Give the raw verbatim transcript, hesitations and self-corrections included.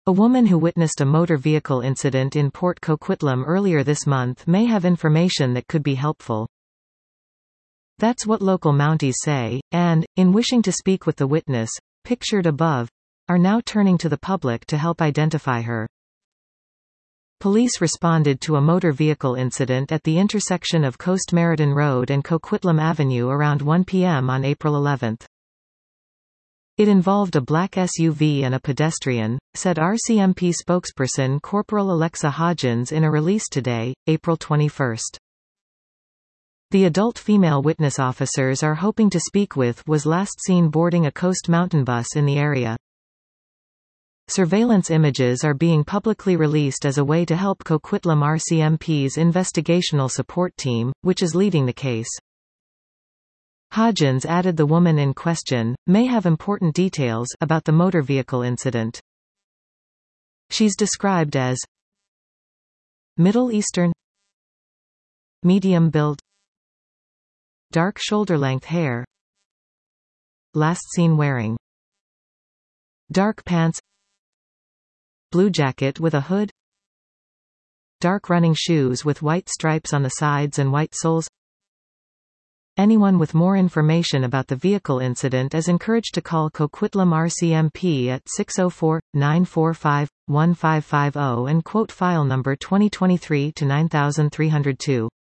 A woman who witnessed a motor vehicle incident in Port Coquitlam earlier this month may have information that could be helpful. That's what local Mounties say, and, in wishing to speak with the witness, pictured above, are now turning to the public to help identify her. Police responded to a motor vehicle incident at the intersection of Coast Meriton Road and Coquitlam Avenue around one p m on April eleventh. It involved a black S U V and a pedestrian, said R C M P spokesperson Corporal Alexa Hodgins in a release today, April twenty-first. The adult female witness officers are hoping to speak with was last seen boarding a Coast Mountain bus in the area. Surveillance images are being publicly released as a way to help Coquitlam R C M P's investigational support team, which is leading the case. Hodgins added the woman in question may have important details about the motor vehicle incident. She's described as Middle Eastern, medium build, dark shoulder-length hair, last seen wearing dark pants, blue jacket with a hood, dark running shoes with white stripes on the sides and white soles. Anyone with more information about the vehicle incident is encouraged to call Coquitlam R C M P at six oh four, nine four five, one five five zero and quote file number twenty twenty-three to nine three oh two.